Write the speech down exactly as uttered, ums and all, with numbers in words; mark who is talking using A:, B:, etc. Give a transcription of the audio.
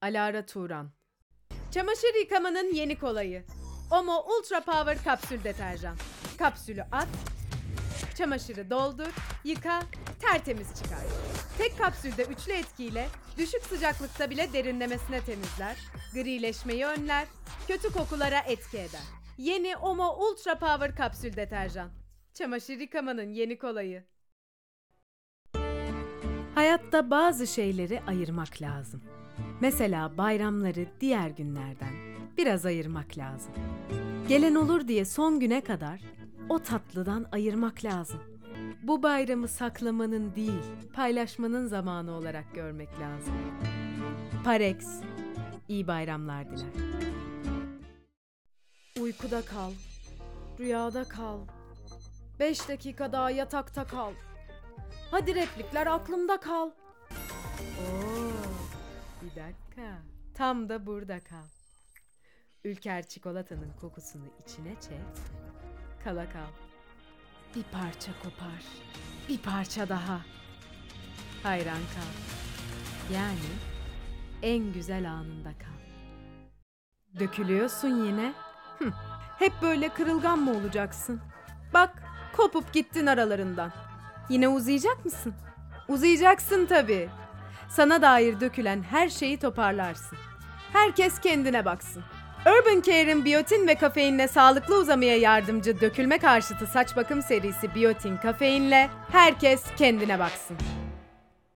A: Alara Turan. Çamaşır yıkamanın yeni kolayı. Omo Ultra Power kapsül deterjan. Kapsülü at, çamaşırı doldur, yıka, tertemiz çıkar. Tek kapsülde üçlü etkiyle düşük sıcaklıkta bile derinlemesine temizler, grileşmeyi önler, kötü kokulara etki eder. Yeni Omo Ultra Power kapsül deterjan. Çamaşır yıkamanın yeni kolayı. Hayatta bazı şeyleri ayırmak lazım. Mesela bayramları diğer günlerden biraz ayırmak lazım. Gelen olur diye son güne kadar o tatlıdan ayırmak lazım. Bu bayramı saklamanın değil, paylaşmanın zamanı olarak görmek lazım. Parex, iyi bayramlar diler. Uykuda kal, rüyada kal, beş dakika daha yatakta kal. Hadi replikler aklımda kal. Oo, bir dakika, tam da burada kal. Ülker çikolatanın kokusunu içine çek, kala kal. Bir parça kopar, bir parça daha. Hayran kal. Yani en güzel anında kal. Dökülüyorsun yine. Hıh. Hep böyle kırılgan mı olacaksın? Bak, kopup gittin aralarından. Yine uzayacak mısın? Uzayacaksın tabii. Sana dair dökülen her şeyi toparlarsın. Herkes kendine baksın. Urban Care'in biyotin ve kafeinle sağlıklı uzamaya yardımcı dökülme karşıtı saç bakım serisi Biyotin Kafeinle herkes kendine baksın.